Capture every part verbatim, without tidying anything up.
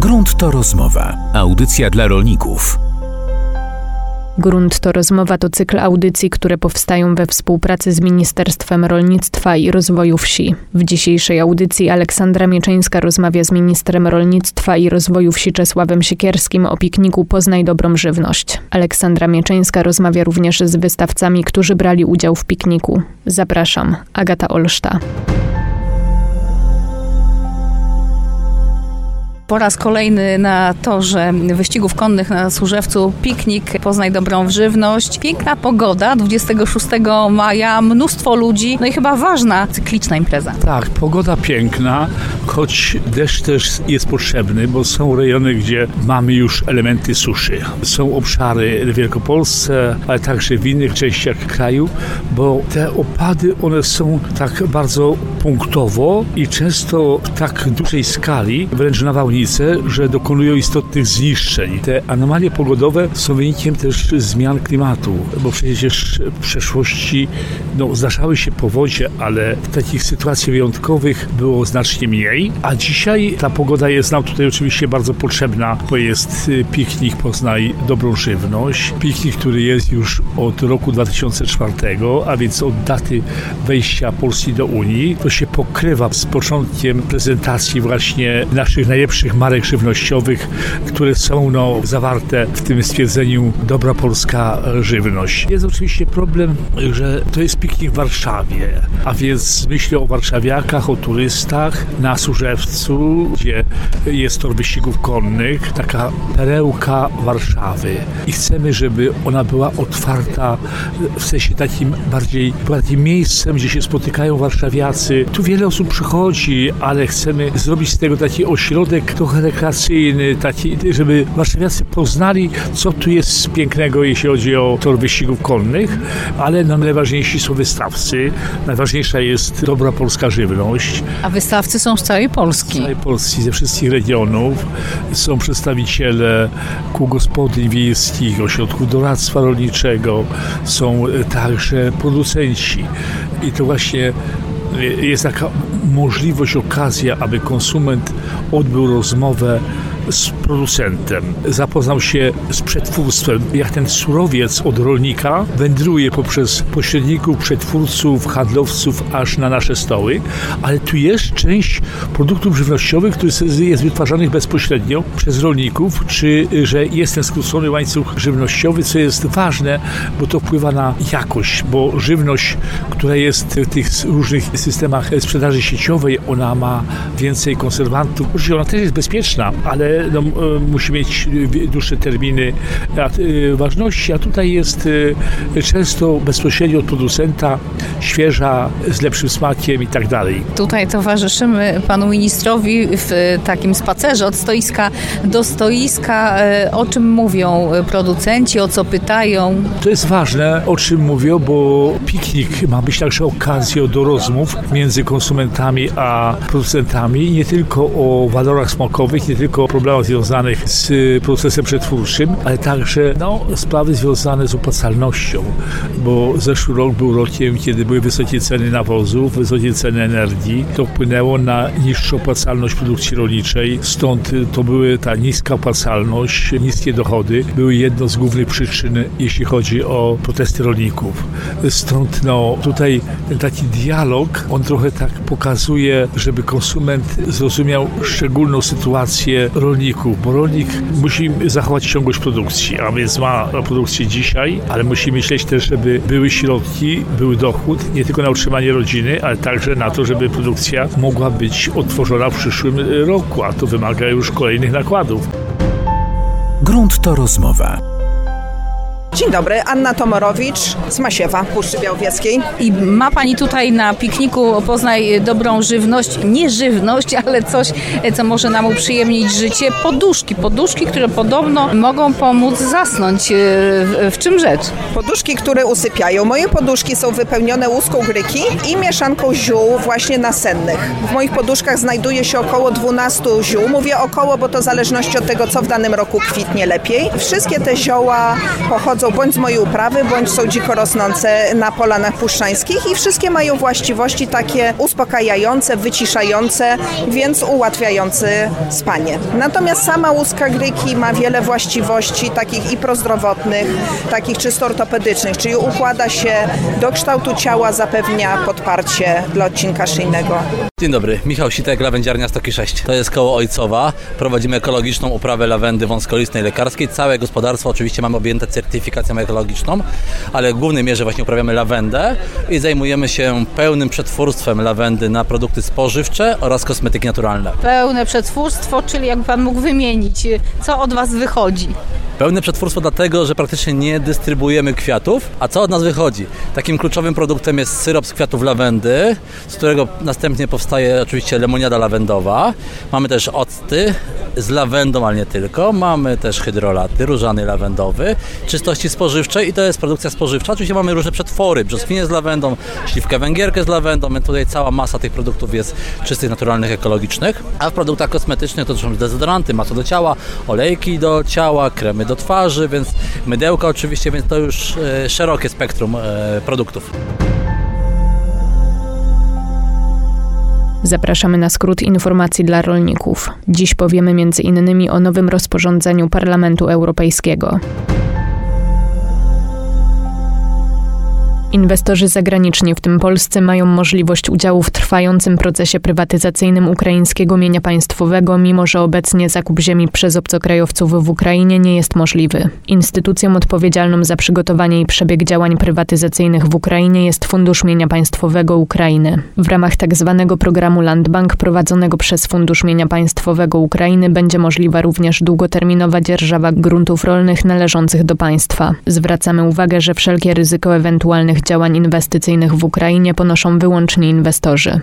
Grunt to rozmowa. Audycja dla rolników. Grunt to rozmowa to cykl audycji, które powstają we współpracy z Ministerstwem Rolnictwa i Rozwoju Wsi. W dzisiejszej audycji Aleksandra Mieczyńska rozmawia z ministrem rolnictwa i rozwoju wsi Czesławem Siekierskim o pikniku Poznaj dobrą żywność. Aleksandra Mieczyńska rozmawia również z wystawcami, którzy brali udział w pikniku. Zapraszam, Agata Olszta. Po raz kolejny na torze wyścigów konnych na Służewcu piknik Poznaj dobrą żywność. Piękna pogoda, dwudziestego szóstego maja, mnóstwo ludzi, no i chyba ważna cykliczna impreza. Tak, pogoda piękna, choć deszcz też jest potrzebny, bo są rejony, gdzie mamy już elementy suszy. Są obszary w Wielkopolsce, ale także w innych częściach kraju, bo te opady, one są tak bardzo punktowo i często w tak dużej skali, wręcz nawałnice, że dokonują istotnych zniszczeń. Te anomalie pogodowe są wynikiem też zmian klimatu, bo przecież w przeszłości no, zdarzały się powodzie, ale takich sytuacji wyjątkowych było znacznie mniej, a dzisiaj ta pogoda jest nam tutaj oczywiście bardzo potrzebna, bo jest piknik Poznaj dobrą żywność. Piknik, który jest już od roku dwa tysiące czwartego, a więc od daty wejścia Polski do Unii. To się pokrywa z początkiem prezentacji właśnie naszych najlepszych marek żywnościowych, które są no, zawarte w tym stwierdzeniu dobra polska żywność. Jest oczywiście problem, że to jest piknik w Warszawie, a więc myślę o warszawiakach, o turystach na Służewcu, gdzie jest tor wyścigów konnych, taka perełka Warszawy i chcemy, żeby ona była otwarta w sensie takim bardziej, była takim miejscem, gdzie się spotykają warszawiacy. Tu wiele osób przychodzi, ale chcemy zrobić z tego taki ośrodek trochę rekreacyjny, taki, żeby warszawiacy poznali, co tu jest pięknego, jeśli chodzi o tor wyścigów konnych, ale no, najważniejsi są wystawcy, najważniejsza jest dobra polska żywność. A wystawcy są z całej Polski. Z całej Polski, ze wszystkich regionów. Są przedstawiciele kół gospodyń wiejskich, ośrodków doradztwa rolniczego, są także producenci. I to właśnie jest taka możliwość, okazja, aby konsument odbył rozmowę z producentem, zapoznał się z przetwórstwem, jak ten surowiec od rolnika wędruje poprzez pośredników, przetwórców, handlowców aż na nasze stoły, ale tu jest część produktów żywnościowych, który jest wytwarzanych bezpośrednio przez rolników, czy że jest ten skrócony łańcuch żywnościowy, co jest ważne, bo to wpływa na jakość, bo żywność, która jest w tych różnych systemach sprzedaży sieciowej, ona ma więcej konserwantów. Oczywiście ona też jest bezpieczna, ale no, musi mieć dłuższe terminy ważności, a tutaj jest często bezpośrednio od producenta, świeża, z lepszym smakiem i tak dalej. Tutaj towarzyszymy panu ministrowi w takim spacerze od stoiska do stoiska. O czym mówią producenci, o co pytają? To jest ważne, o czym mówią, bo piknik ma być także okazją do rozmów między konsumentami a producentami, nie tylko o walorach smakowych, nie tylko o problemach związanych z procesem przetwórczym, ale także no, sprawy związane z opłacalnością, bo zeszły rok był rokiem, kiedy były wysokie ceny nawozów, wysokie ceny energii. To wpłynęło na niższą opłacalność produkcji rolniczej, stąd to były ta niska opłacalność, niskie dochody, były jedną z głównych przyczyn, jeśli chodzi o protesty rolników. Stąd no, tutaj ten taki dialog, on trochę tak pokazuje, żeby konsument zrozumiał szczególną sytuację rolników, bo rolnik musi zachować ciągłość produkcji, a więc ma produkcję dzisiaj, ale musi myśleć też, żeby były środki, był dochód, nie tylko na utrzymanie rodziny, ale także na to, żeby produkcja mogła być odtworzona w przyszłym roku, a to wymaga już kolejnych nakładów. Grunt to rozmowa. Dzień dobry, Anna Tomorowicz z Masiewa, Puszczy Białowieskiej. I ma pani tutaj na pikniku Poznaj dobrą żywność, nie żywność, ale coś, co może nam uprzyjemnić życie. Poduszki, poduszki, które podobno mogą pomóc zasnąć. W, w czym rzecz? Poduszki, które usypiają. Moje poduszki są wypełnione łuską gryki i mieszanką ziół właśnie nasennych. W moich poduszkach znajduje się około dwanaście ziół. Mówię około, bo to w zależności od tego, co w danym roku kwitnie lepiej. Wszystkie te zioła pochodzą pochodzą bądź z mojej uprawy, bądź są dziko rosnące na polanach puszczańskich i wszystkie mają właściwości takie uspokajające, wyciszające, więc ułatwiające spanie. Natomiast sama łuska gryki ma wiele właściwości takich i prozdrowotnych, takich czysto ortopedycznych, czyli układa się do kształtu ciała, zapewnia podparcie dla odcinka szyjnego. Dzień dobry, Michał Sitek, Lawendziarnia Stoki sześć. To jest koło Ojcowa. Prowadzimy ekologiczną uprawę lawendy wąskolistnej lekarskiej. Całe gospodarstwo oczywiście mamy objęte certyfikacją ekologiczną, ale w głównej mierze właśnie uprawiamy lawendę i zajmujemy się pełnym przetwórstwem lawendy na produkty spożywcze oraz kosmetyki naturalne. Pełne przetwórstwo, czyli jakby Pan mógł wymienić, co od Was wychodzi? Pełne przetwórstwo dlatego, że praktycznie nie dystrybuujemy kwiatów, a co od nas wychodzi? Takim kluczowym produktem jest syrop z kwiatów lawendy, z którego następnie powstaje oczywiście lemoniada lawendowa. Mamy też octy z lawendą, ale nie tylko. Mamy też hydrolaty, różany lawendowy, czystości spożywczej i to jest produkcja spożywcza. Oczywiście mamy różne przetwory, brzoskwinię z lawendą, śliwkę węgierkę z lawendą, więc tutaj cała masa tych produktów jest czystych, naturalnych, ekologicznych. A w produktach kosmetycznych to są dezodoranty, masło do ciała, olejki do ciała, kremy do twarzy, więc mydełka oczywiście, więc to już e, szerokie spektrum e, produktów. Zapraszamy na skrót informacji dla rolników. Dziś powiemy między innymi o nowym rozporządzeniu Parlamentu Europejskiego. Inwestorzy zagraniczni, w tym polscy, mają możliwość udziału w trwającym procesie prywatyzacyjnym ukraińskiego mienia państwowego, mimo że obecnie zakup ziemi przez obcokrajowców w Ukrainie nie jest możliwy. Instytucją odpowiedzialną za przygotowanie i przebieg działań prywatyzacyjnych w Ukrainie jest Fundusz Mienia Państwowego Ukrainy. W ramach tzw. programu Landbank prowadzonego przez Fundusz Mienia Państwowego Ukrainy będzie możliwa również długoterminowa dzierżawa gruntów rolnych należących do państwa. Zwracamy uwagę, że wszelkie ryzyko ewentualnych działań inwestycyjnych w Ukrainie ponoszą wyłącznie inwestorzy.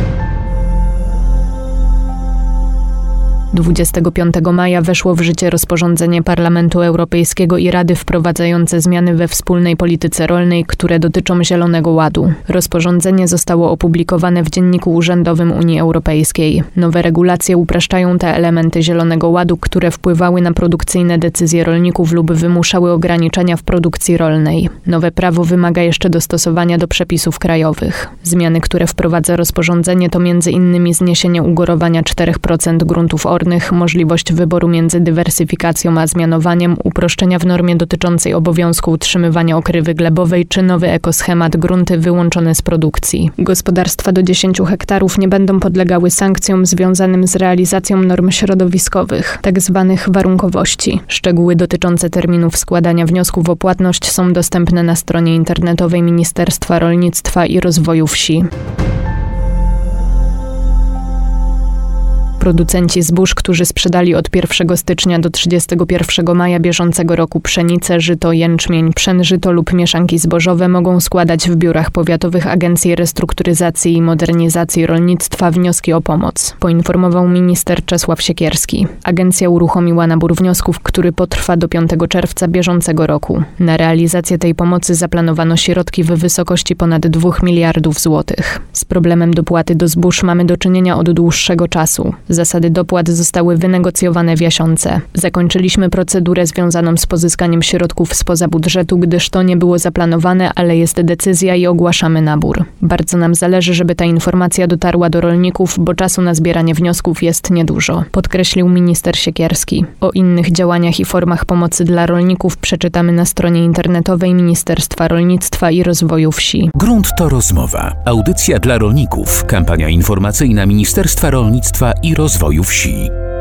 dwudziestego piątego maja weszło w życie rozporządzenie Parlamentu Europejskiego i Rady wprowadzające zmiany we wspólnej polityce rolnej, które dotyczą Zielonego Ładu. Rozporządzenie zostało opublikowane w Dzienniku Urzędowym Unii Europejskiej. Nowe regulacje upraszczają te elementy Zielonego Ładu, które wpływały na produkcyjne decyzje rolników lub wymuszały ograniczenia w produkcji rolnej. Nowe prawo wymaga jeszcze dostosowania do przepisów krajowych. Zmiany, które wprowadza rozporządzenie, to między innymi zniesienie ugorowania czterech procent gruntów ornych, możliwość wyboru między dywersyfikacją a zmianowaniem, uproszczenia w normie dotyczącej obowiązku utrzymywania okrywy glebowej czy nowy ekoschemat grunty wyłączone z produkcji. Gospodarstwa do dziesięciu hektarów nie będą podlegały sankcjom związanym z realizacją norm środowiskowych, tzw. warunkowości. Szczegóły dotyczące terminów składania wniosków o płatność są dostępne na stronie internetowej Ministerstwa Rolnictwa i Rozwoju Wsi. Producenci zbóż, którzy sprzedali od pierwszego stycznia do trzydziestego pierwszego maja bieżącego roku pszenicę, żyto, jęczmień, pszenżyto lub mieszanki zbożowe, mogą składać w biurach powiatowych Agencji Restrukturyzacji i Modernizacji Rolnictwa wnioski o pomoc, poinformował minister Czesław Siekierski. Agencja uruchomiła nabór wniosków, który potrwa do piątego czerwca bieżącego roku. Na realizację tej pomocy zaplanowano środki w wysokości ponad dwóch miliardów złotych. Z problemem dopłaty do zbóż mamy do czynienia od dłuższego czasu. Zasady dopłat zostały wynegocjowane w Jasionce. Zakończyliśmy procedurę związaną z pozyskaniem środków spoza budżetu, gdyż to nie było zaplanowane, ale jest decyzja i ogłaszamy nabór. Bardzo nam zależy, żeby ta informacja dotarła do rolników, bo czasu na zbieranie wniosków jest niedużo, podkreślił minister Siekierski. O innych działaniach i formach pomocy dla rolników przeczytamy na stronie internetowej Ministerstwa Rolnictwa i Rozwoju Wsi. Grunt to rozmowa. Audycja dla rolników. Kampania informacyjna Ministerstwa Rolnictwa i Rozwoju Wsi.